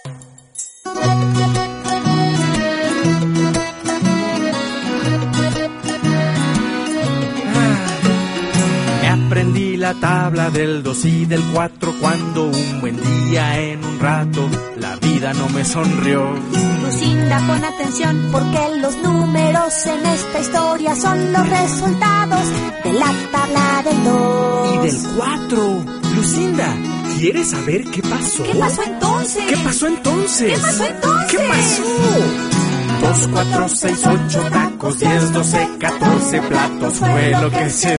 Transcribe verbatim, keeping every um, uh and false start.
Aprendí la tabla del dos y del cuatro cuando un buen día en un rato la vida no me sonrió. Lucinda, pon atención porque los números en esta historia son los resultados de la tabla del dos. Y del cuatro. Lucinda, ¿quieres saber qué pasó? ¿Qué pasó entonces? ¿Qué pasó entonces? ¿Qué pasó entonces? ¿Qué pasó? Dos, cuatro, seis, ocho tacos, diez, doce, catorce platos fue lo que se